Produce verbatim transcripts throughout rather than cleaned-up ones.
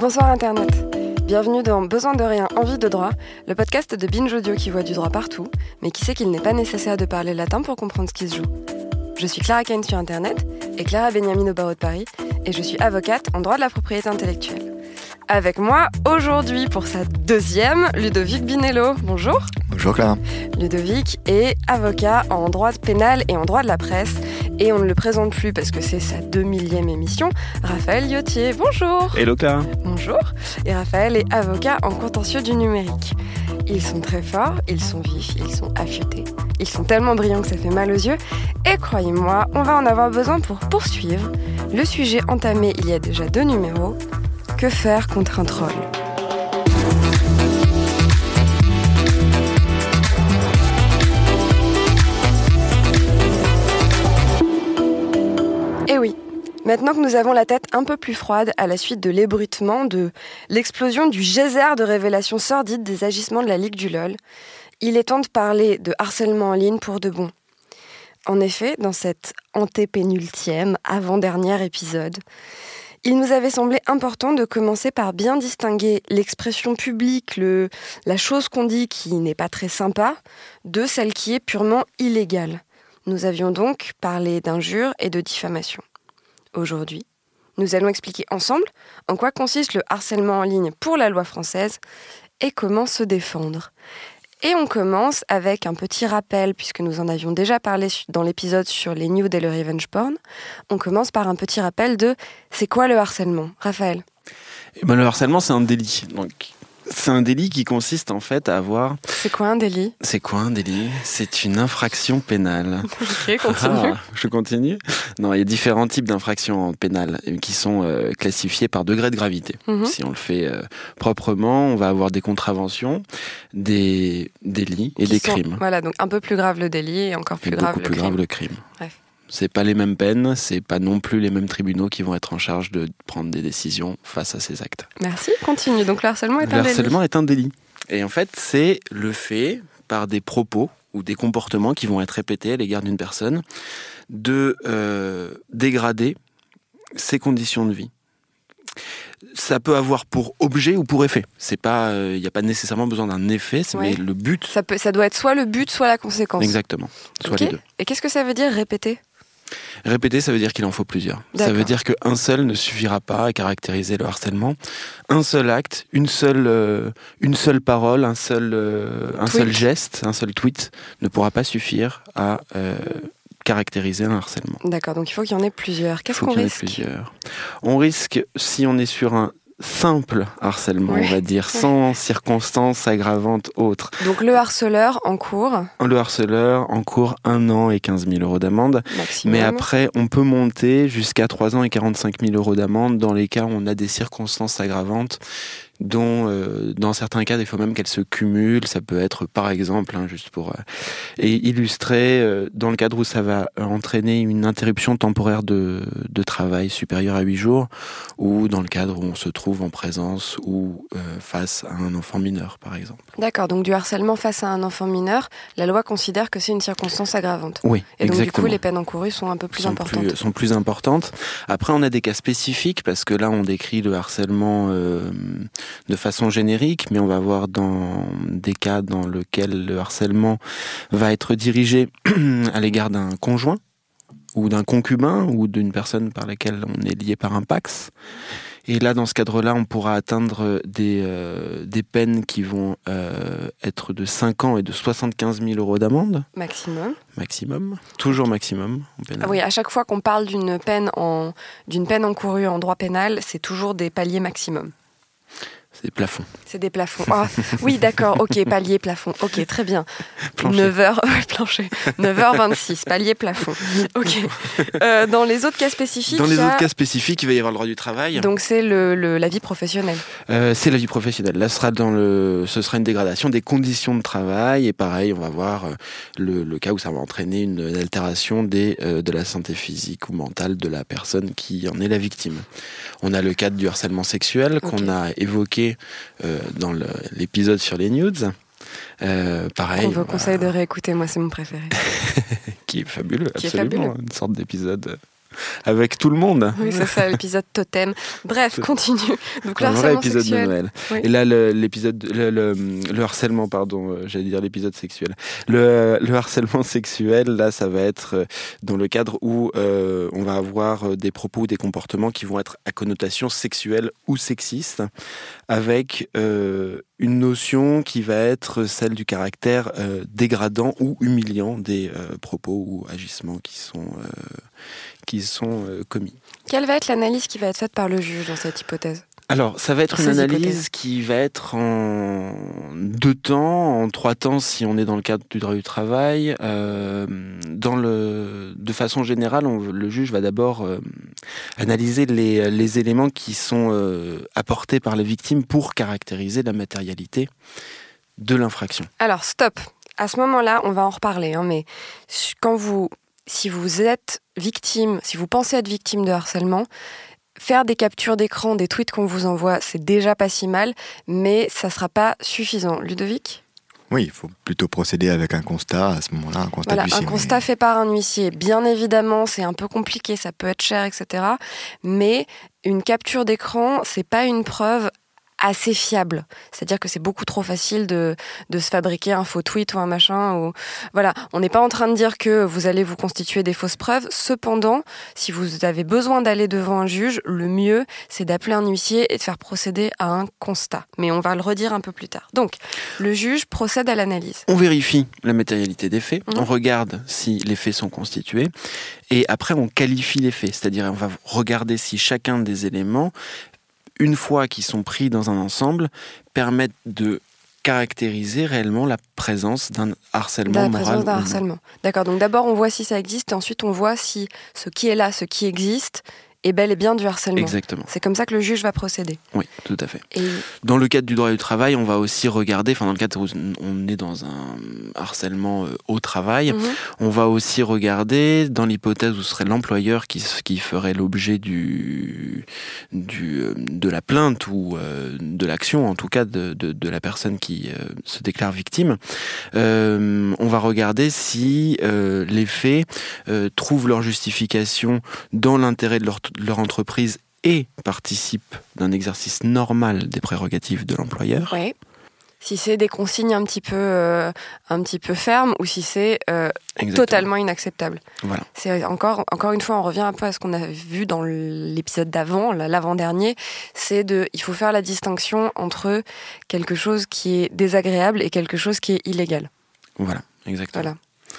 Bonsoir Internet. Bienvenue dans Besoin de rien, envie de droit, le podcast de Binge Audio qui voit du droit partout, mais qui sait qu'il n'est pas nécessaire de parler latin pour comprendre ce qui se joue. Je suis Clara Cain sur Internet et Clara Beniamine au barreau de Paris, et je suis avocate en droit de la propriété intellectuelle. Avec moi aujourd'hui pour sa deuxième, Ludovic Binello. Bonjour. Bonjour Clara. Ludovic est avocat en droit pénal et en droit de la presse, et on ne le présente plus parce que c'est sa deux millième émission, Raphaël Yottier. Bonjour. Hello Clara. Bonjour. Et Raphaël est avocat en contentieux du numérique. Ils sont très forts, ils sont vifs, ils sont affûtés. Ils sont tellement brillants que ça fait mal aux yeux. Et croyez-moi, on va en avoir besoin pour poursuivre le sujet entamé il y a déjà deux numéros. Que faire contre un troll ? Eh oui, maintenant que nous avons la tête un peu plus froide à la suite de l'ébruitement, de l'explosion du geyser de révélations sordides des agissements de la Ligue du LOL, il est temps de parler de harcèlement en ligne pour de bon. En effet, dans cet antépénultième, avant-dernier épisode, il nous avait semblé important de commencer par bien distinguer l'expression publique, le, la chose qu'on dit qui n'est pas très sympa, de celle qui est purement illégale. Nous avions donc parlé d'injures et de diffamation. Aujourd'hui, nous allons expliquer ensemble en quoi consiste le harcèlement en ligne pour la loi française et comment se défendre. Et on commence avec un petit rappel, puisque nous en avions déjà parlé dans l'épisode sur les nudes et le revenge porn. On commence par un petit rappel de c'est quoi le harcèlement, Raphaël ? Eh ben, le harcèlement, c'est un délit. Donc, c'est un délit qui consiste en fait à avoir... C'est quoi un délit ? C'est quoi un délit ? C'est une infraction pénale. Ok, continue. Ah, je continue ? Non, il y a différents types d'infractions pénales qui sont euh, classifiées par degré de gravité. Mm-hmm. Si on le fait euh, proprement, on va avoir des contraventions, des délits et qui des sont, crimes. Voilà, donc un peu plus grave le délit et encore plus et grave beaucoup le plus crime. grave le crime. Bref. C'est pas les mêmes peines, c'est pas non plus les mêmes tribunaux qui vont être en charge de prendre des décisions face à ces actes. Merci, continue. Donc le harcèlement est le un délit. Le harcèlement est un délit. Et en fait, c'est le fait, par des propos ou des comportements qui vont être répétés à l'égard d'une personne, de euh, dégrader ses conditions de vie. Ça peut avoir pour objet ou pour effet. C'est pas, il euh, n'y a pas nécessairement besoin d'un effet, c'est ouais. mais le but. Ça peut, ça doit être soit le but, soit la conséquence. Exactement, soit okay. les deux. Et qu'est-ce que ça veut dire répéter ? Répéter, ça veut dire qu'il en faut plusieurs. D'accord. Ça veut dire qu'un seul ne suffira pas à caractériser le harcèlement. Un seul acte, une seule, euh, une seule parole, un seul, euh, un seul geste, un seul tweet ne pourra pas suffire à euh, caractériser un harcèlement. D'accord, donc il faut qu'il y en ait plusieurs. Qu'est-ce qu'on risque ? Il faut qu'il y en ait plusieurs. On risque, si on est sur un simple harcèlement, ouais. on va dire, sans circonstances aggravantes autres. Donc le harceleur en cours Le harceleur en cours un an et quinze mille euros d'amende. Maximum. Mais après, on peut monter jusqu'à trois ans et quarante-cinq mille euros d'amende dans les cas où on a des circonstances aggravantes dont, euh, dans certains cas, il faut même qu'elles se cumulent. Ça peut être, par exemple, hein, juste pour euh, et illustrer, euh, dans le cadre où ça va entraîner une interruption temporaire de, de travail supérieure à huit jours, ou dans le cadre où on se trouve en présence ou euh, face à un enfant mineur, par exemple. D'accord, donc du harcèlement face à un enfant mineur, la loi considère que c'est une circonstance aggravante. Oui, et donc exactement. Du coup, les peines encourues sont un peu plus sont importantes. Plus, sont plus importantes. Après, on a des cas spécifiques, parce que là, on décrit le harcèlement euh, de façon générique, mais on va voir dans des cas dans lesquels le harcèlement va être dirigé à l'égard d'un conjoint, ou d'un concubin, ou d'une personne par laquelle on est lié par un pax. Et là, dans ce cadre-là, on pourra atteindre des, euh, des peines qui vont euh, être de cinq ans et de soixante-quinze mille euros d'amende. Maximum. Maximum. Toujours maximum. En pénal. Ah oui, à chaque fois qu'on parle d'une peine, en, d'une peine encourue en droit pénal, c'est toujours des paliers maximum. C'est des plafonds. C'est des plafonds. Ah, oui, d'accord, ok, palier, plafond. Ok, très bien. Plancher. neuf heures, plancher. neuf heures vingt-six, palier, plafond. Ok. Euh, dans les autres cas spécifiques... Dans les a... autres cas spécifiques, il va y avoir le droit du travail. Donc c'est le, le, la vie professionnelle. Euh, c'est la vie professionnelle. Là, ce sera, dans le, ce sera une dégradation des conditions de travail. Et pareil, on va voir le, le cas où ça va entraîner une, une altération des, euh, de la santé physique ou mentale de la personne qui en est la victime. On a le cadre du harcèlement sexuel okay. qu'on a évoqué Euh, dans le, l'épisode sur les nudes. Euh, pareil. On vous conseille bah... de réécouter, moi c'est mon préféré. Qui est fabuleux, Qui absolument. Est fabuleux. Une sorte d'épisode avec tout le monde. Oui, c'est ça, l'épisode totem. Bref, continue. Donc, le un vrai harcèlement épisode sexuel. de Noël. Oui. Et là, le, l'épisode, le, le, le harcèlement, pardon, euh, j'allais dire l'épisode sexuel. Le, le harcèlement sexuel, là, ça va être euh, dans le cadre où euh, on va avoir euh, des propos ou des comportements qui vont être à connotation sexuelle ou sexiste, avec euh, une notion qui va être celle du caractère euh, dégradant ou humiliant des euh, propos ou agissements qui sont, euh, qui sont euh, commis. Quelle va être l'analyse qui va être faite par le juge dans cette hypothèse ? Alors, ça va être une Ces analyse hypothèses. qui va être en deux temps, en trois temps si on est dans le cadre du droit du travail. Euh, dans le, de façon générale, on, le juge va d'abord euh, analyser les, les éléments qui sont euh, apportés par les victimes pour caractériser la matérialité de l'infraction. Alors, stop. À ce moment-là, on va en reparler, hein, mais quand vous, si vous êtes victime, si vous pensez être victime de harcèlement, faire des captures d'écran, des tweets qu'on vous envoie, c'est déjà pas si mal, mais ça sera pas suffisant. Ludovic ? Oui, il faut plutôt procéder avec un constat, à ce moment-là, un constat Voilà, d'huissier. un constat fait par un huissier. Bien évidemment, c'est un peu compliqué, ça peut être cher, et cetera. Mais une capture d'écran, c'est pas une preuve assez fiable. C'est-à-dire que c'est beaucoup trop facile de, de se fabriquer un faux tweet ou un machin. Ou... Voilà, on n'est pas en train de dire que vous allez vous constituer des fausses preuves. Cependant, si vous avez besoin d'aller devant un juge, le mieux, c'est d'appeler un huissier et de faire procéder à un constat. Mais on va le redire un peu plus tard. Donc, le juge procède à l'analyse. On vérifie la matérialité des faits, Mmh. on regarde si les faits sont constitués, et après on qualifie les faits. C'est-à-dire on va regarder si chacun des éléments, une fois qu'ils sont pris dans un ensemble, permettent de caractériser réellement la présence d'un harcèlement La moral. présence d'un ou non. harcèlement. D'accord, donc d'abord on voit si ça existe, et ensuite on voit si ce qui est là, ce qui existe, est bel et bien du harcèlement. Exactement. C'est comme ça que le juge va procéder. Oui, tout à fait. Et Dans le cadre du droit du travail, on va aussi regarder, enfin dans le cadre où on est dans un harcèlement euh, au travail, Mhm. on va aussi regarder, dans l'hypothèse où ce serait l'employeur qui, qui ferait l'objet du, du, euh, de la plainte ou euh, de l'action, en tout cas de, de, de la personne qui euh, se déclare victime, euh, on va regarder si euh, les faits euh, trouvent leur justification dans l'intérêt de leur, de leur entreprise et participent d'un exercice normal des prérogatives de l'employeur. ouais. Si c'est des consignes un petit peu, euh, un petit peu fermes ou si c'est euh, Exactement. totalement inacceptable. Voilà. C'est encore, encore une fois, on revient un peu à ce qu'on a vu dans l'épisode d'avant, l'avant-dernier, c'est de, il faut faire la distinction entre quelque chose qui est désagréable et quelque chose qui est illégal. Voilà, exactement. Voilà.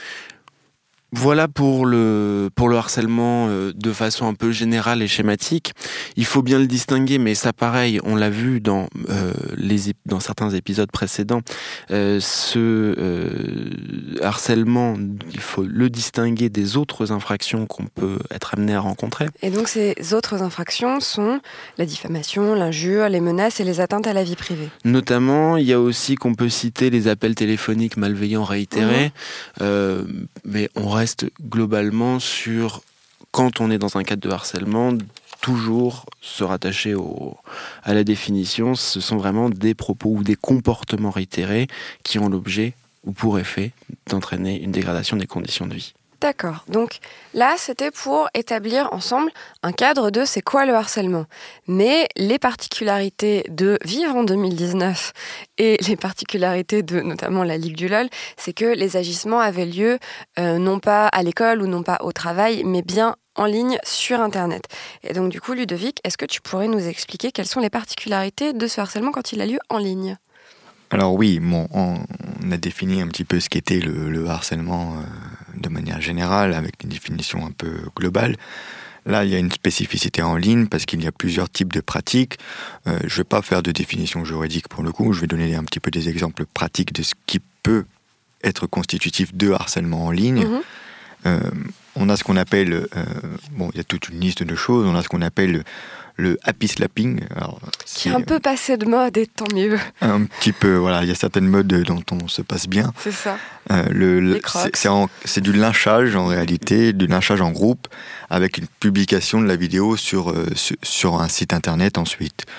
Voilà pour le, pour le harcèlement euh, de façon un peu générale et schématique. Il faut bien le distinguer, mais ça pareil, on l'a vu dans, euh, les, dans certains épisodes précédents, euh, ce euh, harcèlement, il faut le distinguer des autres infractions qu'on peut être amené à rencontrer. Et donc ces autres infractions sont la diffamation, l'injure, les menaces et les atteintes à la vie privée. Notamment, il y a aussi qu'on peut citer les appels téléphoniques malveillants réitérés, mmh. euh, mais on reste globalement sur, quand on est dans un cadre de harcèlement, toujours se rattacher au, à la définition, ce sont vraiment des propos ou des comportements réitérés qui ont l'objet ou pour effet d'entraîner une dégradation des conditions de vie. D'accord. Donc là, c'était pour établir ensemble un cadre de c'est quoi le harcèlement. Mais les particularités de vivre en deux mille dix-neuf et les particularités de notamment la Ligue du LOL, c'est que les agissements avaient lieu euh, non pas à l'école ou non pas au travail, mais bien en ligne sur Internet. Et donc du coup, Ludovic, est-ce que tu pourrais nous expliquer quelles sont les particularités de ce harcèlement quand il a lieu en ligne ? Alors oui, bon, on a défini un petit peu ce qu'était le, le harcèlement euh, de manière générale, avec une définition un peu globale. Là, il y a une spécificité en ligne parce qu'il y a plusieurs types de pratiques. Euh, je ne vais pas faire de définition juridique pour le coup, je vais donner un petit peu des exemples pratiques de ce qui peut être constitutif de harcèlement en ligne. Mmh. Euh, on a ce qu'on appelle, euh, bon, il y a toute une liste de choses, on a ce qu'on appelle le happy slapping. Alors, qui est un peu passé de mode et tant mieux. Un petit peu, voilà, il y a certaines modes dont on se passe bien. C'est ça. Euh, le, c'est, c'est, en, c'est du lynchage en réalité, du lynchage en groupe, avec une publication de la vidéo sur, euh, sur, sur un site internet ensuite.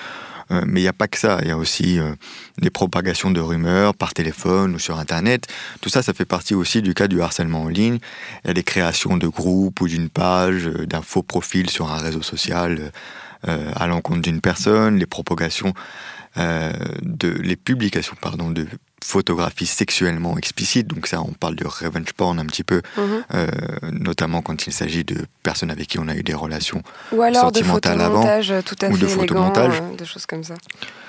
Euh, mais il n'y a pas que ça, il y a aussi euh, des propagations de rumeurs par téléphone ou sur Internet. Tout ça, ça fait partie aussi du cas du harcèlement en ligne. Il y a des créations de groupes ou d'une page, euh, d'un faux profil sur un réseau social euh, à l'encontre d'une personne, les propagations, euh, de, les publications pardon, de photographies sexuellement explicites. Donc ça, on parle de revenge porn un petit peu, mmh. euh, notamment quand il s'agit de personnes avec qui on a eu des relations ou alors sentimentales avant, tout à ou fait de photomontage, euh, de choses comme ça.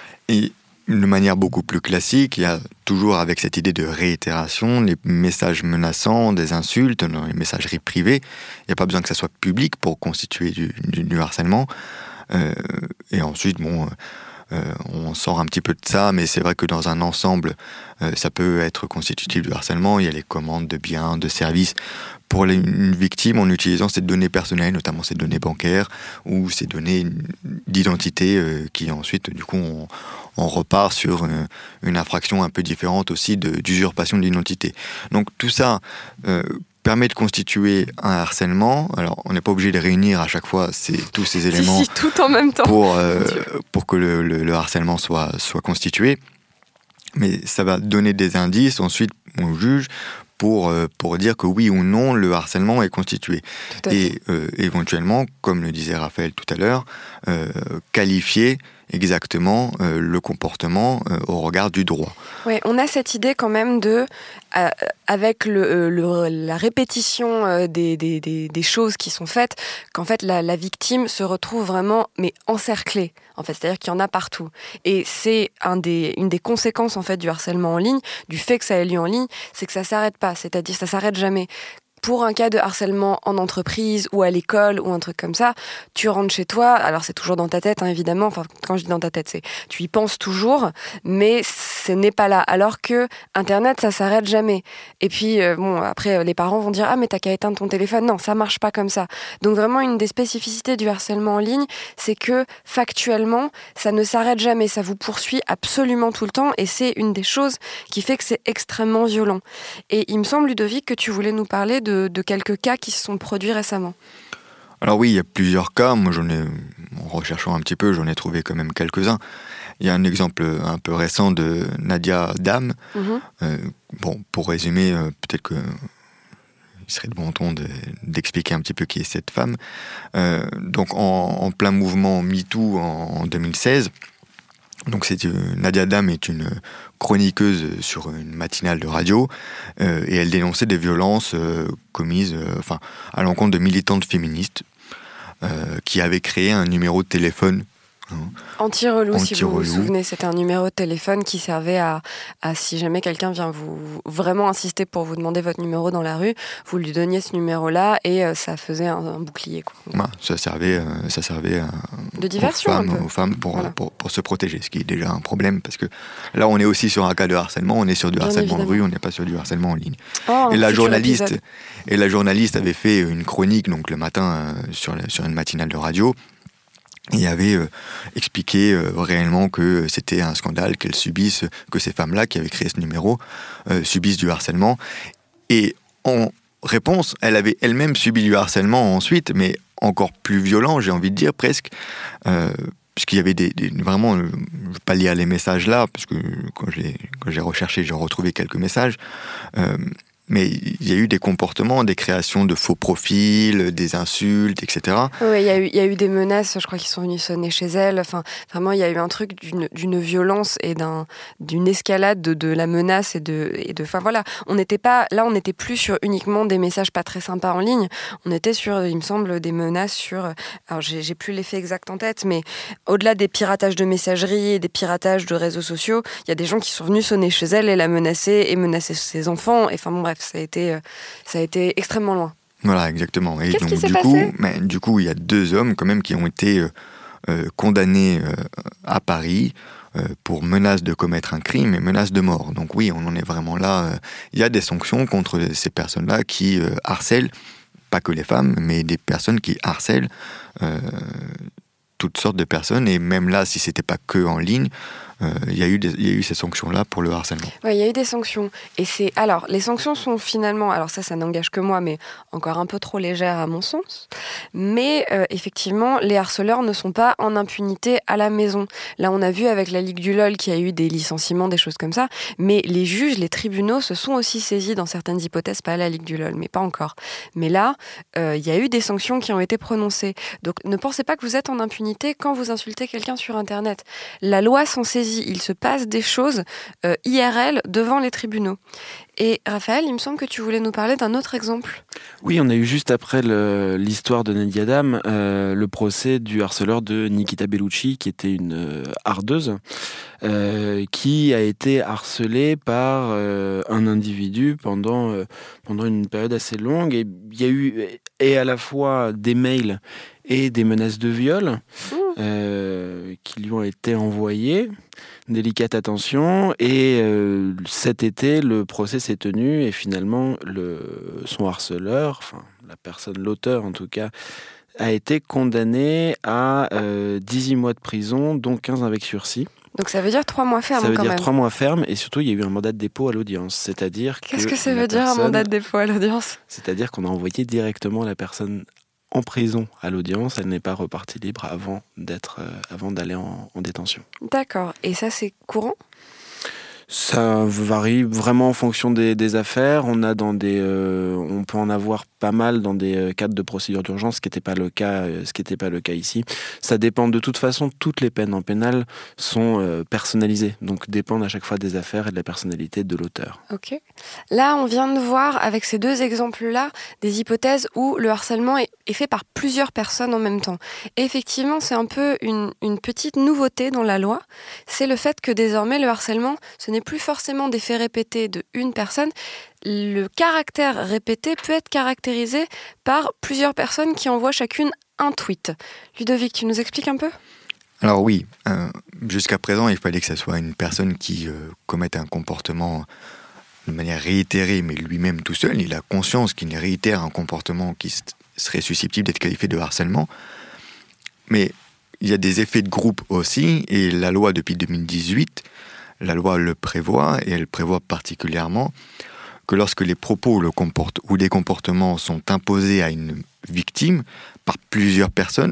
Et de manière beaucoup plus classique, il y a toujours avec cette idée de réitération, les messages menaçants, des insultes, les messageries privées. Il n'y a pas besoin que ça soit public pour constituer du, du, du harcèlement. Euh, et ensuite, bon... Euh, Euh, on sort un petit peu de ça, mais c'est vrai que dans un ensemble, euh, ça peut être constitutif du harcèlement. Il y a les commandes de biens, de services pour les, une victime en utilisant ces données personnelles, notamment ces données bancaires ou ces données d'identité euh, qui ensuite, du coup, on, on repart sur une, une infraction un peu différente aussi de, d'usurpation d'identité. Donc tout ça... Euh, permet de constituer un harcèlement. Alors, on n'est pas obligé de réunir à chaque fois ces, tous ces éléments si, si, tout en même temps. Pour, euh, pour que le, le, le harcèlement soit, soit constitué. Mais ça va donner des indices, ensuite, on juge, pour, euh, pour dire que oui ou non, le harcèlement est constitué. Et euh, éventuellement, comme le disait Raphaël tout à l'heure, euh, qualifier exactement euh, le comportement euh, au regard du droit. Oui, on a cette idée quand même de, euh, avec le, le, la répétition euh, des, des, des, des choses qui sont faites, qu'en fait la, la victime se retrouve vraiment mais encerclée. En fait, c'est-à-dire qu'il y en a partout. Et c'est un des, une des conséquences en fait du harcèlement en ligne, du fait que ça ait lieu en ligne, c'est que ça s'arrête pas, c'est-à-dire ça s'arrête jamais. Pour un cas de harcèlement en entreprise ou à l'école ou un truc comme ça, tu rentres chez toi, alors c'est toujours dans ta tête, hein, évidemment, enfin quand je dis dans ta tête, c'est tu y penses toujours, mais ce n'est pas là. Alors que Internet, ça s'arrête jamais. Et puis, euh, bon, après, les parents vont dire « Ah, mais t'as qu'à éteindre ton téléphone ». Non, ça marche pas comme ça. Donc vraiment, une des spécificités du harcèlement en ligne, c'est que factuellement, ça ne s'arrête jamais, ça vous poursuit absolument tout le temps, et c'est une des choses qui fait que c'est extrêmement violent. Et il me semble, Ludovic, que tu voulais nous parler de De, de quelques cas qui se sont produits récemment. Alors oui, il y a plusieurs cas. Moi, j'en ai, en recherchant un petit peu, j'en ai trouvé quand même quelques-uns. Il y a un exemple un peu récent de Nadia Dam. Mm-hmm. Euh, bon, pour résumer, euh, peut-être que il serait de bon ton de, d'expliquer un petit peu qui est cette femme. Euh, donc, en, en plein mouvement MeToo en, en deux mille seize, donc c'est, euh, Nadia Dam est une chroniqueuse sur une matinale de radio euh, et elle dénonçait des violences euh, commises euh, enfin, à l'encontre de militantes féministes euh, qui avaient créé un numéro de téléphone. Hein, Anti-relou, Anti-relou, si vous vous souvenez, c'était un numéro de téléphone qui servait à, à si jamais quelqu'un vient vous vraiment insister pour vous demander votre numéro dans la rue, vous lui donniez ce numéro-là et euh, ça faisait un, un bouclier. Quoi. Ouais, ça servait, euh, ça servait à, de diversion, aux femmes, un peu. aux femmes pour, voilà. pour, pour se protéger, ce qui est déjà un problème parce que là on est aussi sur un cas de harcèlement, on est sur du Bien harcèlement évidemment. de rue, on n'est pas sur du harcèlement en ligne. Oh, et la journaliste, et la journaliste avait fait une chronique donc le matin euh, sur, sur une matinale de radio. Il avait euh, expliqué euh, réellement que c'était un scandale qu'elles subissent, que ces femmes-là qui avaient créé ce numéro euh, subissent du harcèlement. Et en réponse, elle avait elle-même subi du harcèlement ensuite, mais encore plus violent, j'ai envie de dire presque, euh, puisqu'il y avait des, des vraiment, je ne vais pas lire les messages là, parce que quand j'ai, quand j'ai recherché, j'ai retrouvé quelques messages. Euh, Mais il y a eu des comportements, des créations de faux profils, des insultes, et cetera. Oui, il y a eu, il y a eu des menaces, je crois, qui sont venus sonner chez elle. Enfin, vraiment, il y a eu un truc d'une, d'une violence et d'un, d'une escalade de, de la menace et de, et de. Enfin voilà, on n'était pas là, on n'était plus sur uniquement des messages pas très sympas en ligne. On était sur, il me semble, des menaces sur. Alors, j'ai, j'ai plus l'effet exact en tête, mais au-delà des piratages de messagerie et des piratages de réseaux sociaux, il y a des gens qui sont venus sonner chez elle et la menacer et menacer ses enfants. Et enfin bon, bref. Ça a été, ça a été extrêmement loin. Voilà, exactement. Et Qu'est-ce donc, qui s'est du passé coup, mais, du coup, il y a deux hommes quand même qui ont été euh, condamnés euh, à Paris euh, pour menace de commettre un crime et menace de mort. Donc oui, on en est vraiment là. Euh, il y a des sanctions contre ces personnes-là qui euh, harcèlent, pas que les femmes, mais des personnes qui harcèlent euh, toutes sortes de personnes. Et même là, si c'était pas que en ligne, euh, il y a eu des, il y a eu ces sanctions-là pour le harcèlement. Oui, il y a eu des sanctions. Et c'est alors les sanctions sont finalement, alors ça, ça n'engage que moi, mais encore un peu trop légères à mon sens. Mais euh, effectivement, les harceleurs ne sont pas en impunité à la maison. Là, on a vu avec la Ligue du LOL qu'il y a eu des licenciements, des choses comme ça. Mais les juges, les tribunaux se sont aussi saisis dans certaines hypothèses, pas à la Ligue du LOL, mais pas encore. Mais là, euh, il y a eu des sanctions qui ont été prononcées. Donc, ne pensez pas que vous êtes en impunité quand vous insultez quelqu'un sur Internet. La loi s'en saisit. Il se passe des choses euh, I R L devant les tribunaux. Et Raphaël, il me semble que tu voulais nous parler d'un autre exemple. Oui, on a eu juste après le, l'histoire de Nadia Dam, euh, le procès du harceleur de Nikita Bellucci, qui était une euh, hardeuse, euh, qui a été harcelée par euh, un individu pendant, euh, pendant une période assez longue. Et il y a eu et à la fois des mails et des menaces de viol mmh. euh, qui lui ont été envoyées. Délicate attention. Et euh, cet été, le procès s'est tenu et finalement, le, son harceleur, enfin la personne, l'auteur en tout cas, a été condamné à euh, dix-huit mois de prison, dont quinze avec sursis. Donc ça veut dire trois mois ferme quand même. Ça veut dire trois mois ferme et surtout il y a eu un mandat de dépôt à l'audience. C'est-à-dire Qu'est-ce que, que ça veut dire personne, un mandat de dépôt à l'audience ? C'est-à-dire qu'on a envoyé directement la personne en prison à l'audience, elle n'est pas repartie libre avant d'être, euh, avant d'aller en, en détention. D'accord. Et ça, c'est courant ? Ça varie vraiment en fonction des, des affaires. On a dans des, euh, on peut en avoir pas mal dans des euh, cadres de procédure d'urgence, ce qui n'était pas le cas, euh, ce qui n'était pas le cas ici. Ça dépend de toute façon. Toutes les peines en pénal sont euh, personnalisées, donc dépendent à chaque fois des affaires et de la personnalité de l'auteur. Ok. Là, on vient de voir avec ces deux exemples-là des hypothèses où le harcèlement est, est fait par plusieurs personnes en même temps. Et effectivement, c'est un peu une, une petite nouveauté dans la loi. C'est le fait que désormais le harcèlement, ce n'est plus forcément des faits répétés de une personne. Le caractère répété peut être caractérisé par plusieurs personnes qui envoient chacune un tweet. Ludovic, tu nous expliques un peu ? Alors oui, euh, jusqu'à présent, il fallait que ce soit une personne qui euh, commette un comportement de manière réitérée, mais lui-même tout seul. Il a conscience qu'il réitère un comportement qui serait susceptible d'être qualifié de harcèlement. Mais il y a des effets de groupe aussi, et la loi depuis deux mille dix-huit, la loi le prévoit, et elle prévoit particulièrement que lorsque les propos le comportent, ou des comportements sont imposés à une victime par plusieurs personnes,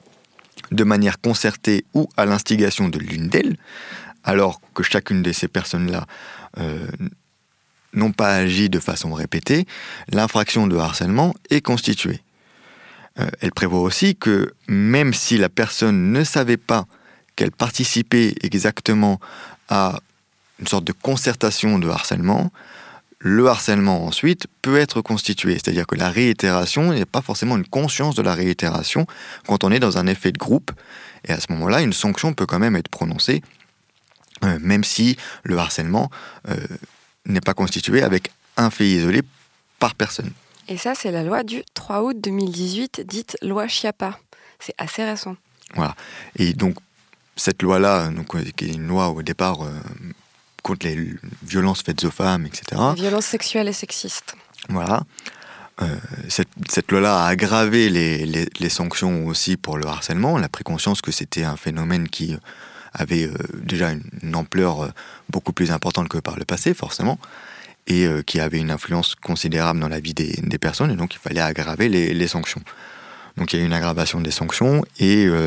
de manière concertée ou à l'instigation de l'une d'elles, alors que chacune de ces personnes-là euh, n'ont pas agi de façon répétée, l'infraction de harcèlement est constituée. Euh, elle prévoit aussi que même si la personne ne savait pas qu'elle participait exactement à une sorte de concertation de harcèlement, le harcèlement ensuite peut être constitué. C'est-à-dire que la réitération, il n'y a pas forcément une conscience de la réitération quand on est dans un effet de groupe. Et à ce moment-là, une sanction peut quand même être prononcée, euh, même si le harcèlement euh, n'est pas constitué avec un fait isolé par personne. Et ça, c'est la loi du trois août deux mille dix-huit, dite loi Schiappa. C'est assez récent. Voilà. Et donc, cette loi-là, donc, qui est une loi au départ... Euh, contre les violences faites aux femmes, et cetera. Les violences sexuelles et sexistes. Voilà. Euh, cette, cette loi-là a aggravé les, les, les sanctions aussi pour le harcèlement. Elle a pris conscience que c'était un phénomène qui avait euh, déjà une, une ampleur euh, beaucoup plus importante que par le passé, forcément, et euh, qui avait une influence considérable dans la vie des, des personnes, et donc il fallait aggraver les, les sanctions. Donc il y a eu une aggravation des sanctions et euh,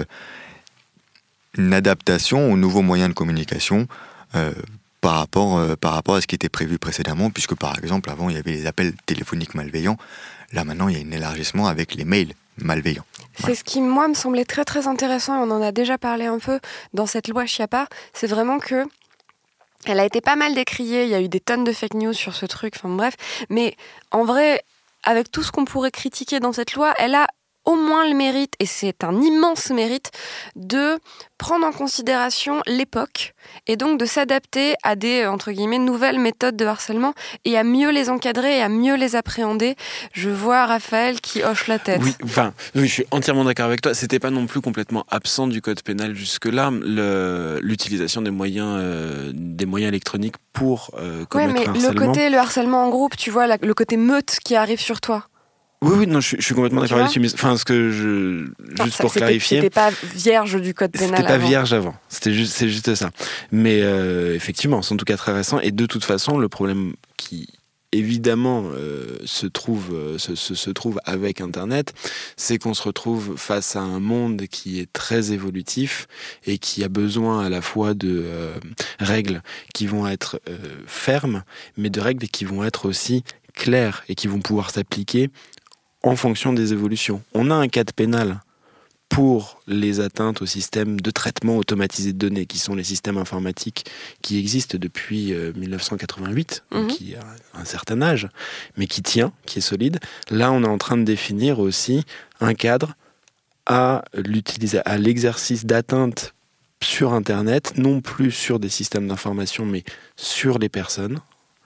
une adaptation aux nouveaux moyens de communication euh, par rapport, euh, par rapport à ce qui était prévu précédemment, puisque par exemple, avant, il y avait les appels téléphoniques malveillants. Là, maintenant, il y a un élargissement avec les mails malveillants. C'est voilà. Ce qui, moi, me semblait très, très intéressant, et on en a déjà parlé un peu dans cette loi Schiappa, c'est vraiment que elle a été pas mal décriée, il y a eu des tonnes de fake news sur ce truc, enfin bref, mais en vrai, avec tout ce qu'on pourrait critiquer dans cette loi, elle a au moins le mérite, et c'est un immense mérite, de prendre en considération l'époque et donc de s'adapter à des, entre guillemets, nouvelles méthodes de harcèlement et à mieux les encadrer et à mieux les appréhender. Je vois Raphaël qui hoche la tête. Oui, enfin, oui, je suis entièrement d'accord avec toi. C'était pas non plus complètement absent du code pénal jusque-là, le, l'utilisation des moyens, euh, des moyens électroniques pour euh, commettre ouais, mais un harcèlement. Le côté, le harcèlement en groupe, tu vois, la, le côté meute qui arrive sur toi. Oui, oui, non, je suis, je suis complètement Tu d'accord vois là-dessus. Mais enfin, ce que je, Non, juste ça, pour c'était, clarifier, c'était pas vierge du code pénal. c'était pas avant. vierge avant. C'était juste, c'est juste ça. Mais euh, effectivement, c'est en tout cas très récent. Et de toute façon, le problème qui évidemment euh, se trouve euh, se, se, se trouve avec Internet, c'est qu'on se retrouve face à un monde qui est très évolutif et qui a besoin à la fois de euh, règles qui vont être euh, fermes, mais de règles qui vont être aussi claires et qui vont pouvoir s'appliquer en fonction des évolutions. On a un cadre pénal pour les atteintes au système de traitement automatisé de données, qui sont les systèmes informatiques qui existent depuis euh, dix-neuf cent quatre-vingt-huit, mmh. donc qui a un certain âge, mais qui tient, qui est solide. Là, on est en train de définir aussi un cadre à, l'utiliser, à l'exercice d'atteinte sur Internet, non plus sur des systèmes d'information, mais sur les personnes.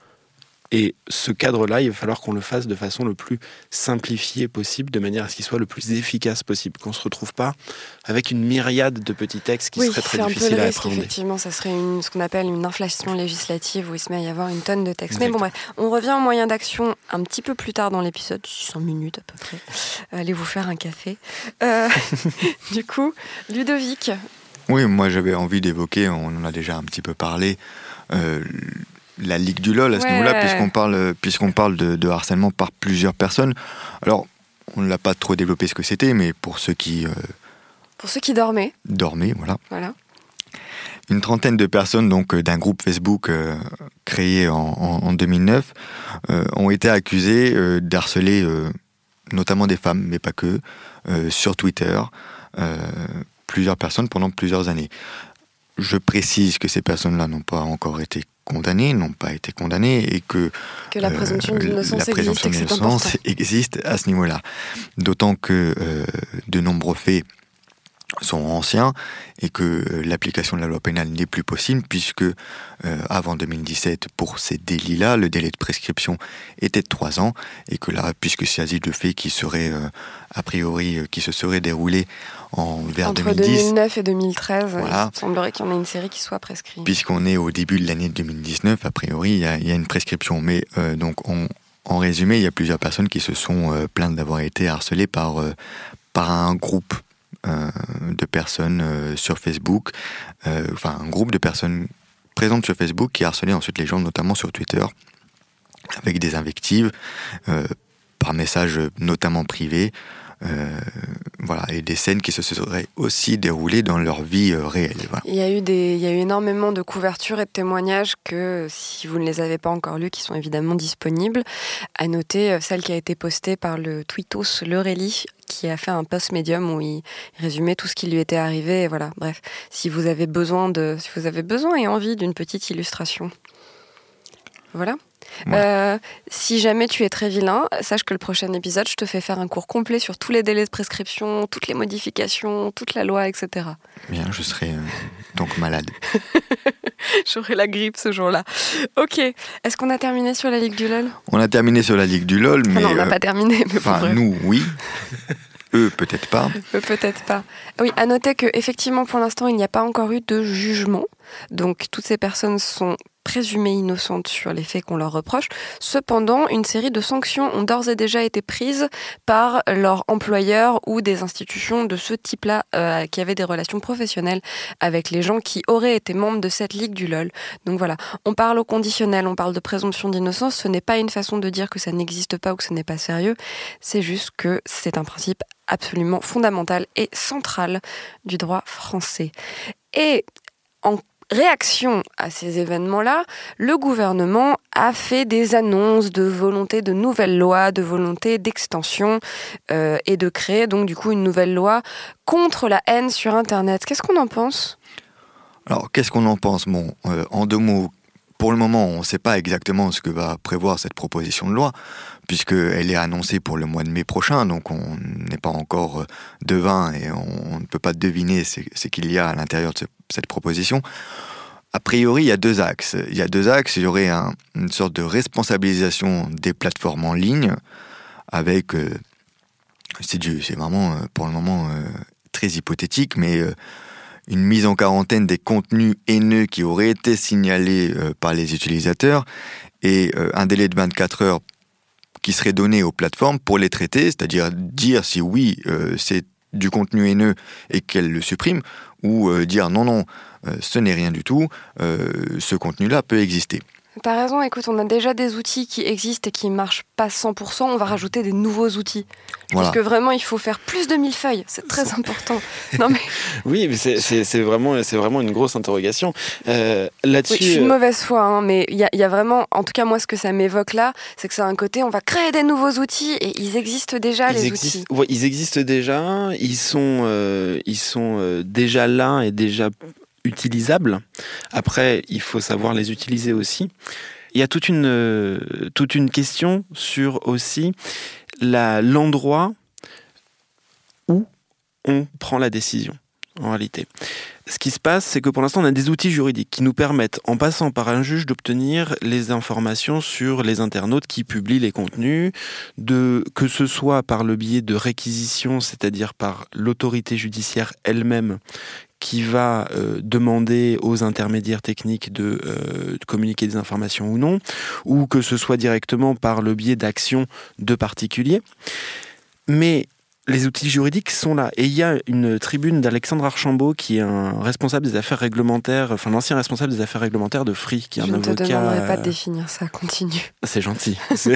Et ce cadre-là, il va falloir qu'on le fasse de façon le plus simplifiée possible, de manière à ce qu'il soit le plus efficace possible, qu'on ne se retrouve pas avec une myriade de petits textes qui oui, seraient très c'est difficiles un peu le à risque, appréhender. Effectivement, ça serait une, ce qu'on appelle une inflation législative où il se met à y avoir une tonne de textes. Exactement. Mais bon, bref, on revient aux moyens d'action un petit peu plus tard dans l'épisode, six cents minutes à peu près. Allez vous faire un café. Euh, du coup, Ludovic. Oui, moi j'avais envie d'évoquer, on en a déjà un petit peu parlé, euh, la Ligue du LOL à ce ouais. niveau-là, puisqu'on parle, puisqu'on parle de, de harcèlement par plusieurs personnes. Alors, on ne l'a pas trop développé ce que c'était, mais pour ceux qui... Euh, pour ceux qui dormaient. Dormaient, voilà. Voilà. Une trentaine de personnes donc, d'un groupe Facebook euh, créé en, en, en deux mille neuf euh, ont été accusées euh, d'harceler euh, notamment des femmes, mais pas que, euh, sur Twitter, euh, plusieurs personnes pendant plusieurs années. Je précise que ces personnes-là n'ont pas encore été condamnées, n'ont pas été condamnées, et que, que la présomption euh, d'innocence, la présomption existe, d'innocence existe à ce niveau-là. D'autant que euh, de nombreux faits sont anciens et que euh, l'application de la loi pénale n'est plus possible puisque euh, avant deux mille dix-sept, pour ces délits-là, le délai de prescription était de trois ans et que là, puisque il s'agit de faits qui seraient euh, a priori euh, qui se seraient déroulés en vers entre deux mille dix, deux mille neuf et deux mille treize, voilà. Il semblerait qu'il y en ait une série qui soit prescrite. Puisqu'on est au début de l'année deux mille dix-neuf, a priori, il y a, il y a une prescription. Mais euh, donc, on, en résumé, il y a plusieurs personnes qui se sont euh, plaintes d'avoir été harcelées par euh, par un groupe Euh, de personnes euh, sur Facebook, euh, enfin un groupe de personnes présentes sur Facebook qui harcelaient ensuite les gens, notamment sur Twitter, avec des invectives, euh, par message notamment privé, euh, voilà, et des scènes qui se seraient aussi déroulées dans leur vie euh, réelle. Voilà. Il y a eu des, il y a eu énormément de couvertures et de témoignages que, si vous ne les avez pas encore lus, qui sont évidemment disponibles. À noter euh, celle qui a été postée par le tweetos Lorelli, qui a fait un post Medium où il résumait tout ce qui lui était arrivé. Et voilà, bref, si vous avez besoin de, si vous avez besoin et envie d'une petite illustration, voilà. Ouais. Euh, si jamais tu es très vilain, sache que le prochain épisode, je te fais faire un cours complet sur tous les délais de prescription, toutes les modifications, toute la loi, et cetera. Bien, je serai euh, donc malade. J'aurai la grippe ce jour-là. Ok, est-ce qu'on a terminé sur la Ligue du LOL ? On a terminé sur la Ligue du LOL, mais... Ah non, on n'a euh, pas terminé. Mais enfin, nous, oui. Eux, peut-être pas. Eux, peut-être pas. Oui, à noter qu'effectivement, pour l'instant, il n'y a pas encore eu de jugement. Donc, toutes ces personnes sont présumées innocentes sur les faits qu'on leur reproche. Cependant, une série de sanctions ont d'ores et déjà été prises par leur employeur ou des institutions de ce type-là euh, qui avaient des relations professionnelles avec les gens qui auraient été membres de cette Ligue du LOL. Donc voilà, on parle au conditionnel, on parle de présomption d'innocence. Ce n'est pas une façon de dire que ça n'existe pas ou que ce n'est pas sérieux. C'est juste que c'est un principe absolument fondamental et central du droit français. Et en réaction à ces événements-là, le gouvernement a fait des annonces de volonté de nouvelles lois, de volonté d'extension euh, et de créer donc du coup une nouvelle loi contre la haine sur Internet. Qu'est-ce qu'on en pense ? Alors, qu'est-ce qu'on en pense ? Bon, euh, en deux mots, pour le moment, on ne sait pas exactement ce que va prévoir cette proposition de loi, puisqu'elle est annoncée pour le mois de mai prochain, donc on n'est pas encore devin et on, on ne peut pas deviner ce, ce qu'il y a à l'intérieur de ce, cette proposition. A priori, il y a deux axes. Il y a deux axes. Il y aurait un, une sorte de responsabilisation des plateformes en ligne, avec, euh, c'est, du, c'est vraiment euh, pour le moment euh, très hypothétique, mais euh, une mise en quarantaine des contenus haineux qui auraient été signalés euh, par les utilisateurs et euh, un délai de vingt-quatre heures qui seraient données aux plateformes pour les traiter, c'est-à-dire dire si oui, euh, c'est du contenu haineux et qu'elles le suppriment, ou euh, dire non, non, euh, ce n'est rien du tout, euh, ce contenu-là peut exister. T'as raison, écoute, on a déjà des outils qui existent et qui ne marchent pas cent pour cent, on va rajouter des nouveaux outils. Je voilà. pense que vraiment, il faut faire plus de millefeuilles, c'est très important. Non, mais... Oui, mais c'est, c'est, c'est, vraiment, c'est vraiment une grosse interrogation. Euh, là-dessus, oui, je suis de mauvaise foi, hein, mais il y, y a vraiment, en tout cas moi, ce que ça m'évoque là, c'est que c'est un côté, on va créer des nouveaux outils et ils existent déjà, ils les existent, outils. Ouais, ils existent déjà, ils sont, euh, ils sont euh, déjà là et déjà... utilisables. Après, il faut savoir les utiliser aussi. Il y a toute une, euh, toute une question sur aussi la, l'endroit où on prend la décision, en réalité. Ce qui se passe, c'est que pour l'instant, on a des outils juridiques qui nous permettent, en passant par un juge, d'obtenir les informations sur les internautes qui publient les contenus, de, que ce soit par le biais de réquisition, c'est-à-dire par l'autorité judiciaire elle-même, qui va euh, demander aux intermédiaires techniques de, euh, de communiquer des informations ou non, ou que ce soit directement par le biais d'actions de particuliers. Mais les outils juridiques sont là. Et il y a une tribune d'Alexandre Archambault, qui est un responsable des affaires réglementaires, enfin l'ancien responsable des affaires réglementaires de Free, qui est Je un avocat... avocat... Je ne te demanderai pas de définir ça, continue. C'est gentil. C'est,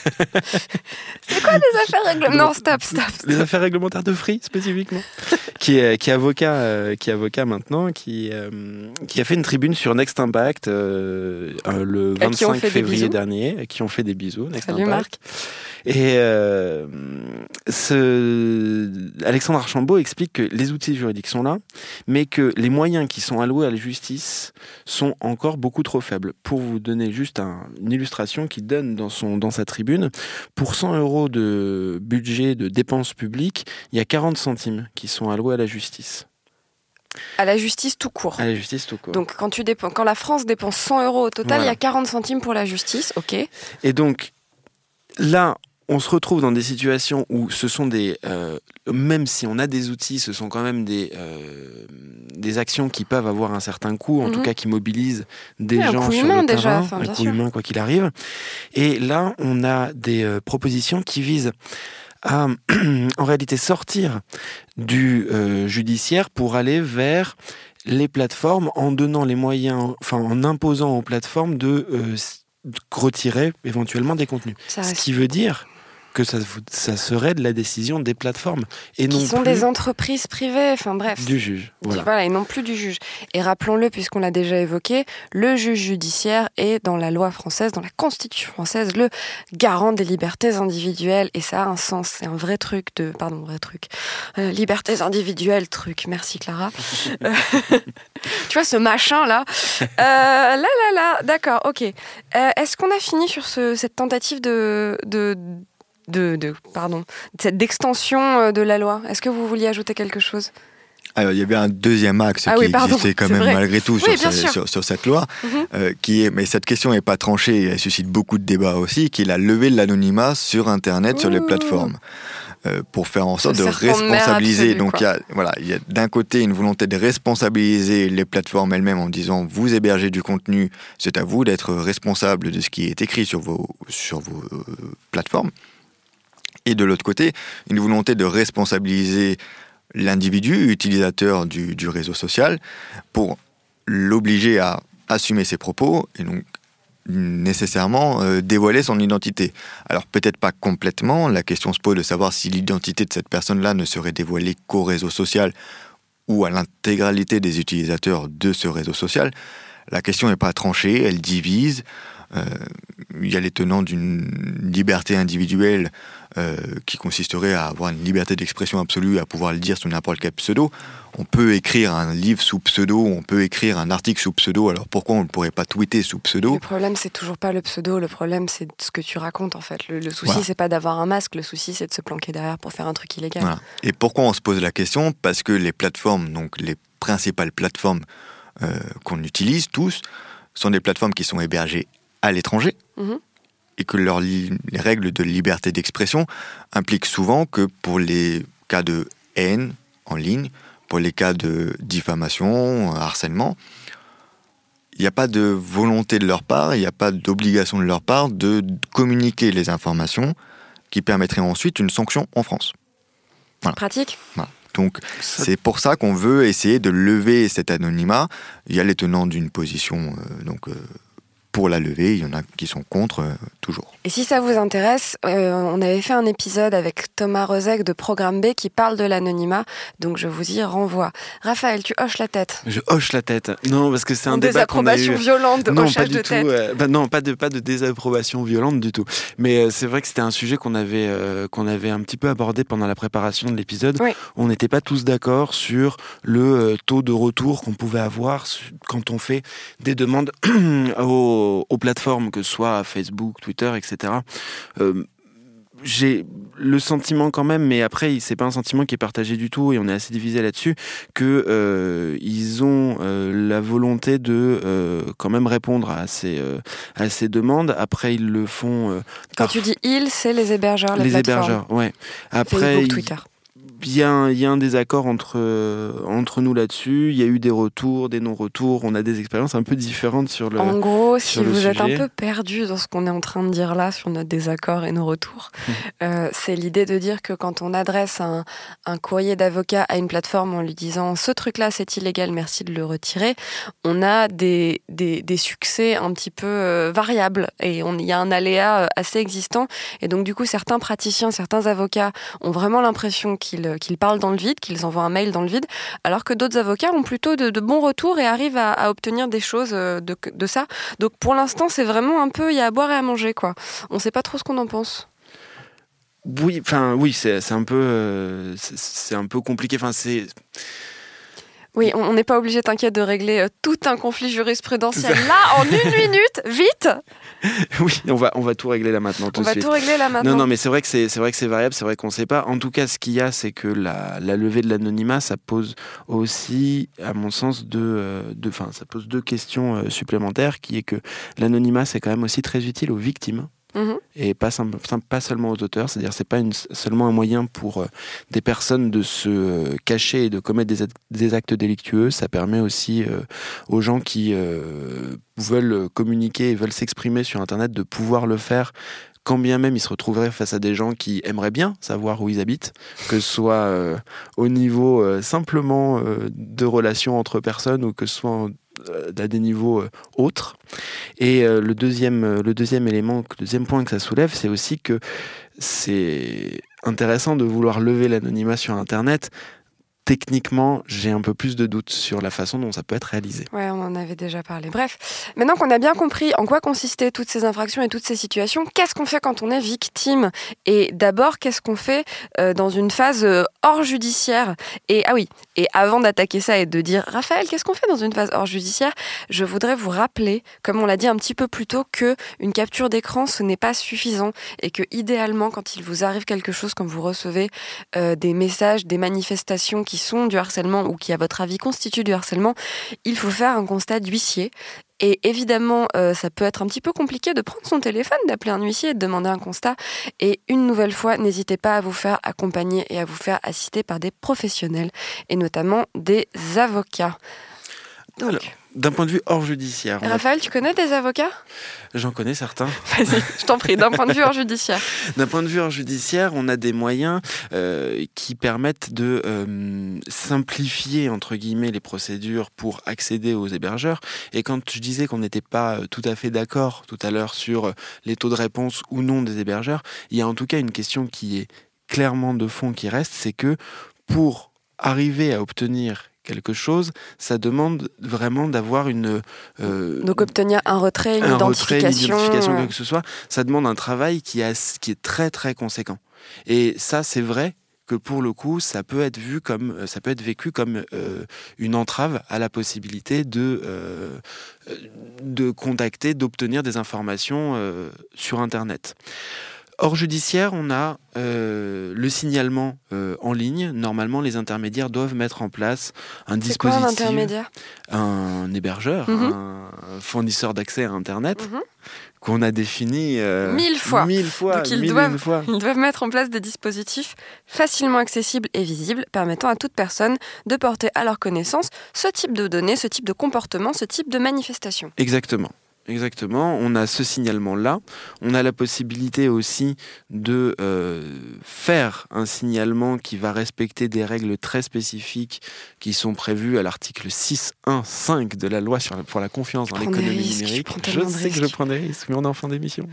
c'est quoi les affaires réglementaires? Non, stop, stop, stop. Les affaires réglementaires de Free, spécifiquement. qui, est, qui, est avocat, euh, qui est avocat maintenant, qui, euh, qui a fait une tribune sur Next Impact euh, le vingt-cinq février dernier, qui ont fait des bisous. Next Salut Impact. Marc. Et euh, ce... Alexandre Archambault explique que les outils juridiques sont là, mais que les moyens qui sont alloués à la justice sont encore beaucoup trop faibles. Pour vous donner juste un, une illustration qu'il donne dans, son, dans sa tribune, pour cent euros de budget de dépenses publiques, il y a quarante centimes qui sont alloués à la justice. À la justice tout court. À la justice tout court. Donc quand, tu dépenses, quand la France dépense cent euros au total, voilà. Il y a quarante centimes pour la justice, ok. Et donc, là... on se retrouve dans des situations où ce sont des... Euh, même si on a des outils, ce sont quand même des, euh, des actions qui peuvent avoir un certain coût, en mm-hmm. tout cas qui mobilisent des oui, gens sur humain le déjà, terrain, enfin, un bien coût sûr. humain quoi qu'il arrive. Et là, on a des euh, propositions qui visent à, en réalité, sortir du euh, judiciaire pour aller vers les plateformes en donnant les moyens, enfin en imposant aux plateformes de... Euh, de retirer éventuellement des contenus. Ça Ce qui veut dire que ça, ça serait de la décision des plateformes. Et qui non sont plus des entreprises privées, enfin bref. Du juge, voilà. voilà. Et non plus du juge. Et rappelons-le, puisqu'on l'a déjà évoqué, le juge judiciaire est dans la loi française, dans la Constitution française, le garant des libertés individuelles. Et ça a un sens, c'est un vrai truc de... Pardon, vrai truc. Euh, libertés individuelles, truc. Merci Clara. Tu vois ce machin-là euh, Là, là, là, d'accord, ok. Euh, est-ce qu'on a fini sur ce, cette tentative de... de De, de, pardon, d'extension de la loi. Est-ce que vous vouliez ajouter quelque chose ? Alors, il y avait un deuxième axe ah qui oui, pardon, existait quand même vrai. malgré tout oui, sur, ce, sur, sur cette loi, mm-hmm. euh, qui est, mais cette question n'est pas tranchée, elle suscite beaucoup de débats aussi, qui est la levée de l'anonymat sur Internet, Ouh. sur les plateformes, euh, pour faire en sorte Ce de responsabiliser. Absolue, Donc il y a, voilà, il y a d'un côté une volonté de responsabiliser les plateformes elles-mêmes en disant vous hébergez du contenu, c'est à vous d'être responsable de ce qui est écrit sur vos, sur vos euh, plateformes. Et de l'autre côté, une volonté de responsabiliser l'individu utilisateur du, du réseau social pour l'obliger à assumer ses propos et donc nécessairement euh, dévoiler son identité. Alors peut-être pas complètement, la question se pose de savoir si l'identité de cette personne-là ne serait dévoilée qu'au réseau social ou à l'intégralité des utilisateurs de ce réseau social. La question n'est pas tranchée, elle divise. Euh, il y a les tenants d'une liberté individuelle euh, qui consisterait à avoir une liberté d'expression absolue, à pouvoir le dire sous n'importe quel pseudo. On peut écrire un livre sous pseudo, on peut écrire un article sous pseudo, alors pourquoi on ne pourrait pas tweeter sous pseudo ? Le problème, c'est toujours pas le pseudo, le problème, c'est ce que tu racontes en fait. Le, le souci, voilà. c'est pas d'avoir un masque, le souci, c'est de se planquer derrière pour faire un truc illégal. Voilà. Et pourquoi on se pose la question ? Parce que les plateformes, donc les principales plateformes euh, qu'on utilise tous, sont des plateformes qui sont hébergées à l'étranger, mmh. et que leurs li- les règles de liberté d'expression impliquent souvent que pour les cas de haine en ligne, pour les cas de diffamation, harcèlement, il n'y a pas de volonté de leur part, il n'y a pas d'obligation de leur part de communiquer les informations qui permettraient ensuite une sanction en France. Voilà. Pratique. Voilà. Donc ça... c'est pour ça qu'on veut essayer de lever cet anonymat. Il y a les tenants d'une position euh, donc, euh, pour la lever, il y en a qui sont contre, euh, toujours. Et si ça vous intéresse, euh, on avait fait un épisode avec Thomas Rozek de Programme B qui parle de l'anonymat, donc je vous y renvoie. Raphaël, tu hoches la tête. Je hoche la tête. Non, parce que c'est un en débat qu'on a eu... désapprobation violente de non, hochage pas du de tout, tête. Euh, bah non, pas de, pas de désapprobation violente du tout. Mais euh, c'est vrai que c'était un sujet qu'on avait, euh, qu'on avait un petit peu abordé pendant la préparation de l'épisode. Oui. On n'était pas tous d'accord sur le euh, taux de retour qu'on pouvait avoir quand on fait des demandes aux, aux plateformes, que ce soit Facebook, Twitter, et cetera. Euh, j'ai le sentiment quand même, mais après c'est pas un sentiment qui est partagé du tout et on est assez divisé là-dessus, que euh, ils ont euh, la volonté de euh, quand même répondre à ces euh, à ces demandes. Après ils le font. Euh, Quand par... tu dis ils, c'est les hébergeurs, les, les plateformes. hébergeurs, ouais. Après Facebook, il... Twitter. Il y, a un, il y a un désaccord entre, euh, entre nous là-dessus. Il y a eu des retours, des non-retours. On a des expériences un peu différentes sur le En gros, si vous sujet. êtes un peu perdu dans ce qu'on est en train de dire là sur notre désaccord et nos retours, mmh. euh, c'est l'idée de dire que quand on adresse un, un courrier d'avocat à une plateforme en lui disant « ce truc-là, c'est illégal, merci de le retirer », on a des, des, des succès un petit peu euh, variables et il y a un aléa assez existant. Et donc, du coup, certains praticiens, certains avocats ont vraiment l'impression qu'ils qu'ils parlent dans le vide, qu'ils envoient un mail dans le vide, alors que d'autres avocats ont plutôt de, de bons retours et arrivent à, à obtenir des choses de, de ça. Donc pour l'instant, c'est vraiment un peu, il y a à boire et à manger, quoi. On ne sait pas trop ce qu'on en pense. Oui, enfin oui, c'est, c'est un peu, euh, c'est, c'est un peu compliqué. Enfin c'est. Oui, on n'est pas obligé, t'inquiète, de régler euh, tout un conflit jurisprudentiel là en une minute, vite. Oui, on va on va tout régler là maintenant. Tout on de va suite. tout régler là maintenant. Non, non, mais c'est vrai que c'est c'est vrai que c'est variable, c'est vrai qu'on ne sait pas. En tout cas, ce qu'il y a, c'est que la la levée de l'anonymat, ça pose aussi, à mon sens, deux de, enfin, ça pose deux questions euh, supplémentaires, qui est que l'anonymat, c'est quand même aussi très utile aux victimes. Mmh. Et pas, simple, pas seulement aux auteurs, c'est-à-dire c'est pas une, seulement un moyen pour euh, des personnes de se euh, cacher et de commettre des, des actes délictueux, ça permet aussi euh, aux gens qui euh, veulent communiquer et veulent s'exprimer sur Internet de pouvoir le faire, quand bien même ils se retrouveraient face à des gens qui aimeraient bien savoir où ils habitent, que ce soit euh, au niveau euh, simplement euh, de relations entre personnes ou que ce soit en, à des niveaux euh, autres. Et euh, le, deuxième, euh, le deuxième élément, le deuxième point que ça soulève, c'est aussi que c'est intéressant de vouloir lever l'anonymat sur Internet. Techniquement, j'ai un peu plus de doutes sur la façon dont ça peut être réalisé. Ouais, on en avait déjà parlé. Bref, maintenant qu'on a bien compris en quoi consistaient toutes ces infractions et toutes ces situations, qu'est-ce qu'on fait quand on est victime ? Et d'abord, qu'est-ce qu'on fait euh, dans une phase euh, hors judiciaire ? Et ah oui, et avant d'attaquer ça et de dire Raphaël, qu'est-ce qu'on fait dans une phase hors judiciaire ? Je voudrais vous rappeler, comme on l'a dit un petit peu plus tôt, que une capture d'écran, ce n'est pas suffisant et que idéalement, quand il vous arrive quelque chose, quand vous recevez euh, des messages, des manifestations qui sont du harcèlement ou qui, à votre avis, constituent du harcèlement, il faut faire un constat d'huissier. Et évidemment, euh, ça peut être un petit peu compliqué de prendre son téléphone, d'appeler un huissier et de demander un constat. Et une nouvelle fois, n'hésitez pas à vous faire accompagner et à vous faire assister par des professionnels, et notamment des avocats. Donc... Alors, d'un point de vue hors judiciaire... Raphaël, a... tu connais des avocats ? J'en connais certains. Vas-y, je t'en prie, d'un point de vue hors judiciaire. D'un point de vue hors judiciaire, on a des moyens euh, qui permettent de euh, simplifier, entre guillemets, les procédures pour accéder aux hébergeurs. Et quand je disais qu'on n'était pas tout à fait d'accord tout à l'heure sur les taux de réponse ou non des hébergeurs, il y a en tout cas une question qui est clairement de fond qui reste, c'est que pour arriver à obtenir quelque chose, ça demande vraiment d'avoir une... Euh, Donc obtenir un retrait, une un identification... Retrait, une identification, quoi que ce soit, ça demande un travail qui, a, qui est très très conséquent. Et ça, c'est vrai que pour le coup, ça peut être vu comme, ça peut être vécu comme euh, une entrave à la possibilité de, euh, de contacter, d'obtenir des informations euh, sur Internet. Hors judiciaire, on a euh, le signalement euh, en ligne. Normalement, les intermédiaires doivent mettre en place un C'est dispositif, quoi un intermédiaire ? un hébergeur, Mhm. un fournisseur d'accès à Internet Mhm. qu'on a défini euh, Mille fois. mille fois, Donc, ils mille et doivent- une fois. Ils doivent mettre en place des dispositifs facilement accessibles et visibles, permettant à toute personne de porter à leur connaissance ce type de données, ce type de comportement, ce type de manifestation. Exactement. Exactement, on a ce signalement-là. On a la possibilité aussi de euh, faire un signalement qui va respecter des règles très spécifiques qui sont prévues à l'article six point un cinq de la loi sur la, pour la confiance dans prends des l'économie risques, tu numérique. prends Je tellement de sais que je risques. prends des risques, mais on est en fin d'émission.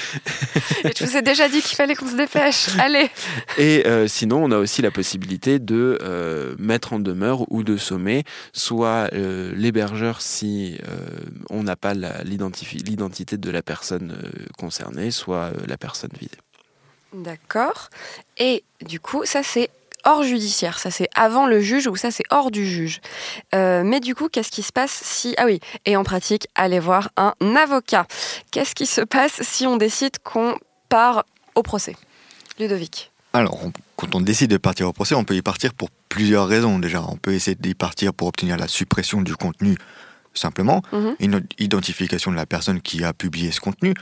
Et je vous ai déjà dit qu'il fallait qu'on se dépêche. Allez. Et euh, sinon, on a aussi la possibilité de euh, mettre en demeure ou de sommer soit euh, l'hébergeur si euh, on n'a pas la, l'identifi- l'identité de la personne euh, concernée, soit euh, la personne visée. D'accord. Et du coup, ça c'est hors judiciaire, ça c'est avant le juge ou ça c'est hors du juge. Euh, mais du coup, qu'est-ce qui se passe si... Ah oui, et en pratique, allez voir un avocat. Qu'est-ce qui se passe si on décide qu'on part au procès ? Ludovic. Alors, on- quand on décide de partir au procès, on peut y partir pour plusieurs raisons déjà. On peut essayer d'y partir pour obtenir la suppression du contenu, simplement, Mhm. une identification de la personne qui a publié ce contenu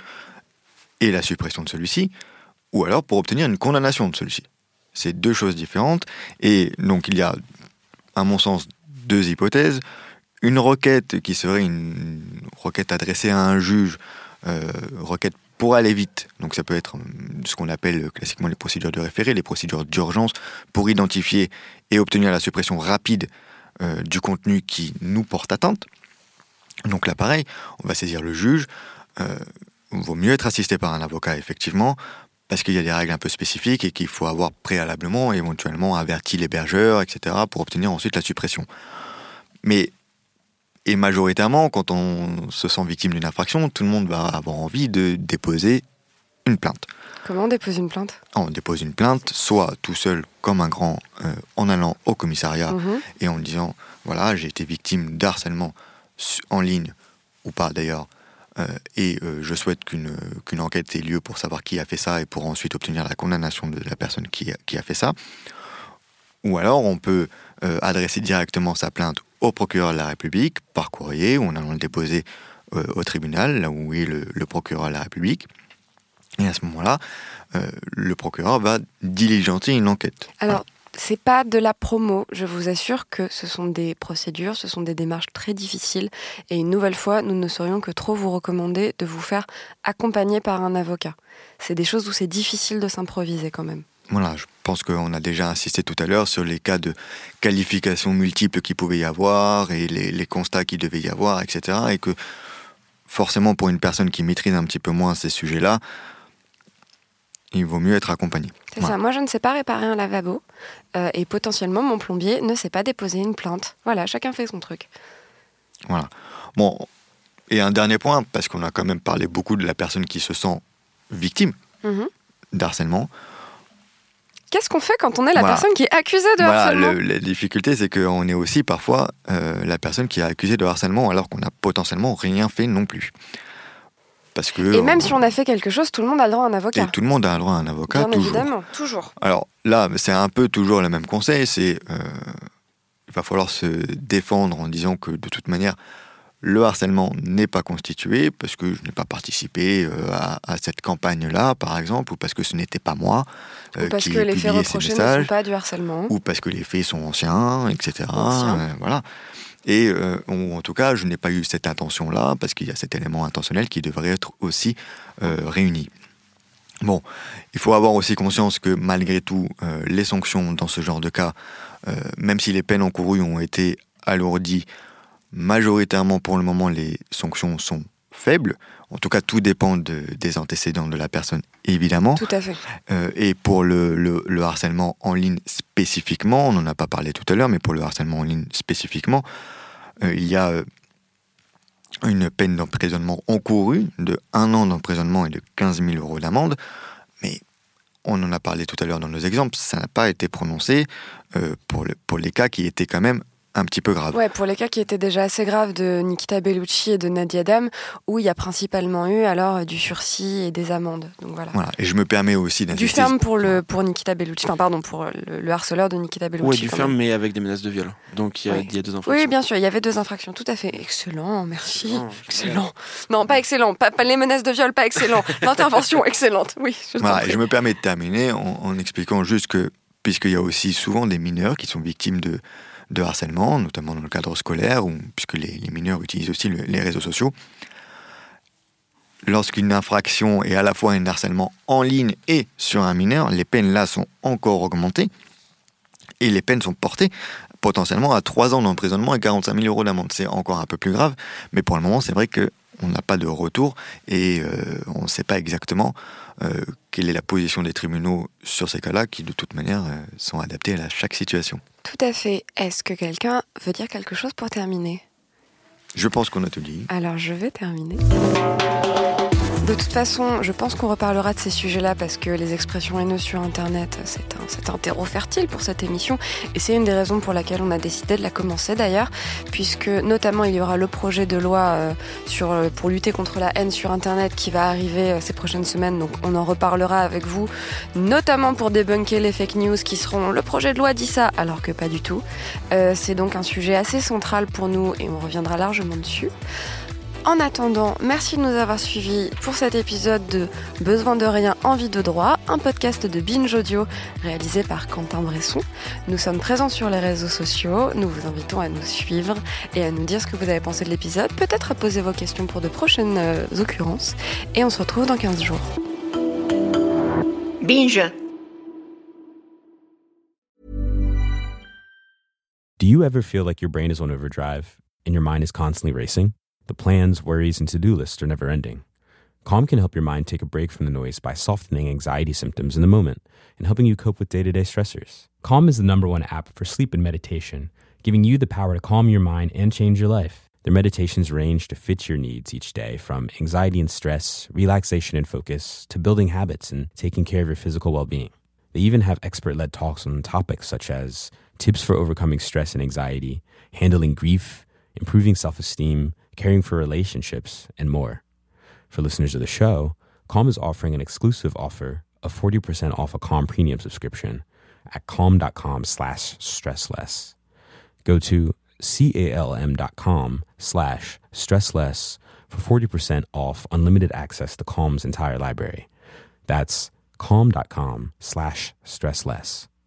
et la suppression de celui-ci, ou alors pour obtenir une condamnation de celui-ci. C'est deux choses différentes, et donc il y a, à mon sens, deux hypothèses. Une requête qui serait une requête adressée à un juge, euh, requête pour aller vite. Donc ça peut être euh, ce qu'on appelle classiquement les procédures de référé, les procédures d'urgence, pour identifier et obtenir la suppression rapide euh, du contenu qui nous porte atteinte. Donc là, pareil, on va saisir le juge. Euh, il vaut mieux être assisté par un avocat, effectivement, parce qu'il y a des règles un peu spécifiques et qu'il faut avoir préalablement, éventuellement, averti l'hébergeur, et cetera, pour obtenir ensuite la suppression. Mais, et majoritairement, quand on se sent victime d'une infraction, tout le monde va avoir envie de déposer une plainte. Comment on dépose une plainte ? On dépose une plainte, soit tout seul, comme un grand, euh, en allant au commissariat Mhm. et en disant, voilà, j'ai été victime d'harcèlement en ligne, ou pas d'ailleurs, euh, et euh, je souhaite qu'une, qu'une enquête ait lieu pour savoir qui a fait ça et pour ensuite obtenir la condamnation de la personne qui a, qui a fait ça. Ou alors on peut euh, adresser directement sa plainte au procureur de la République par courrier, ou en allant le déposer euh, au tribunal, là où est le, le procureur de la République. Et à ce moment-là, euh, le procureur va diligenter une enquête. Alors, c'est pas de la promo, je vous assure que ce sont des procédures, ce sont des démarches très difficiles et une nouvelle fois, nous ne saurions que trop vous recommander de vous faire accompagner par un avocat. C'est des choses où c'est difficile de s'improviser quand même. Voilà, je pense qu'on a déjà insisté tout à l'heure sur les cas de qualifications multiples qu'il pouvait y avoir et les, les constats qu'il devait y avoir, et cetera. Et que forcément, pour une personne qui maîtrise un petit peu moins ces sujets-là, il vaut mieux être accompagné. C'est Voilà. ça, moi je ne sais pas réparer un lavabo euh, et potentiellement mon plombier ne sait pas déposer une plainte. Voilà, chacun fait son truc. Voilà. Bon, et un dernier point, parce qu'on a quand même parlé beaucoup de la personne qui se sent victime Mhm. d'harcèlement. Qu'est-ce qu'on fait quand on est la Voilà. personne qui est accusée de Voilà, harcèlement ? le- la difficulté, c'est qu'on est aussi parfois euh, la personne qui est accusée de harcèlement alors qu'on n'a potentiellement rien fait non plus. Parce que, Et même euh, si on a fait quelque chose, tout le monde a le droit à un et avocat. tout le monde a le droit à un avocat, Bien toujours. évidemment, toujours. Alors là, c'est un peu toujours le même conseil, c'est euh, il va falloir se défendre en disant que de toute manière, le harcèlement n'est pas constitué parce que je n'ai pas participé euh, à, à cette campagne-là, par exemple, ou parce que ce n'était pas moi euh, Ou parce qui que ai les faits publié ces reprochés ne messages, sont pas du harcèlement. ou parce que les faits sont anciens, et cetera. Anciens. Euh, voilà. Et euh, ou en tout cas, je n'ai pas eu cette intention-là parce qu'il y a cet élément intentionnel qui devrait être aussi euh, réuni. Bon, il faut avoir aussi conscience que malgré tout, euh, les sanctions dans ce genre de cas, euh, même si les peines encourues ont été alourdies, majoritairement pour le moment, les sanctions sont faibles. En tout cas, tout dépend de, des antécédents de la personne, évidemment. Tout à fait. Euh, et pour le, le, le harcèlement en ligne spécifiquement, on n'en a pas parlé tout à l'heure, mais pour le harcèlement en ligne spécifiquement, euh, il y a euh, une peine d'emprisonnement encourue de un an d'emprisonnement et de quinze mille euros d'amende. Mais on en a parlé tout à l'heure dans nos exemples, ça n'a pas été prononcé euh, pour, le, pour les cas qui étaient quand même un petit peu graves. Ouais, pour les cas qui étaient déjà assez graves de Nikita Bellucci et de Nadia Dam, où il y a principalement eu alors du sursis et des amendes. Donc voilà. Voilà. Et je me permets aussi d'insister. Du ferme pour le pour Nikita Bellucci, enfin pardon pour le, le harceleur de Nikita Bellucci. Oui, du ferme, mais avec des menaces de viol. Donc il y a, oui. il y a deux infractions. Oui, bien sûr, il y avait deux infractions, tout à fait. Excellent, merci. Oh, excellent. Non, pas excellent, pas, pas les menaces de viol, pas excellent. L'intervention excellente, oui. Je, voilà, et je me permets de terminer en, en expliquant juste que puisqu'il y a aussi souvent des mineurs qui sont victimes de de harcèlement, notamment dans le cadre scolaire, ou, puisque les, les mineurs utilisent aussi le, les réseaux sociaux. Lorsqu'une infraction est à la fois un harcèlement en ligne et sur un mineur, les peines là sont encore augmentées, et les peines sont portées potentiellement à trois ans d'emprisonnement et quarante-cinq mille euros d'amende. C'est encore un peu plus grave, mais pour le moment, c'est vrai qu'on n'a pas de retour, et euh, on ne sait pas exactement euh, quelle est la position des tribunaux sur ces cas-là, qui de toute manière euh, sont adaptés à chaque situation. Tout à fait. Est-ce que quelqu'un veut dire quelque chose pour terminer ? Je pense qu'on a tout dit. Alors je vais terminer. De toute façon, je pense qu'on reparlera de ces sujets-là parce que les expressions haineuses sur Internet, c'est un, c'est un terreau fertile pour cette émission. Et c'est une des raisons pour laquelle on a décidé de la commencer d'ailleurs, puisque notamment il y aura le projet de loi euh, sur, pour lutter contre la haine sur Internet qui va arriver euh, ces prochaines semaines. Donc on en reparlera avec vous, notamment pour débunker les fake news qui seront le projet de loi dit ça, alors que pas du tout. Euh, c'est donc un sujet assez central pour nous et on reviendra largement dessus. En attendant, merci de nous avoir suivis pour cet épisode de Besoin de rien, envie de droit, un podcast de Binge Audio réalisé par Quentin Bresson. Nous sommes présents sur les réseaux sociaux, nous vous invitons à nous suivre et à nous dire ce que vous avez pensé de l'épisode, peut-être à poser vos questions pour de prochaines euh, occurrences, et on se retrouve dans quinze jours. Binge. Do you ever feel like your brain is on overdrive and your mind is constantly racing? The plans, worries, and to-do lists are never ending. Calm can help your mind take a break from the noise by softening anxiety symptoms in the moment and helping you cope with day-to-day stressors. Calm is the number one app for sleep and meditation, giving you the power to calm your mind and change your life. Their meditations range to fit your needs each day, from anxiety and stress, relaxation and focus, to building habits and taking care of your physical well-being. They even have expert-led talks on topics such as tips for overcoming stress and anxiety, handling grief, improving self-esteem, caring for relationships, and more. For listeners of the show, Calm is offering an exclusive offer of forty percent off a Calm premium subscription at calm.com slash stressless. Go to calm.com slash stressless for forty percent off unlimited access to Calm's entire library. That's calm.com slash stressless.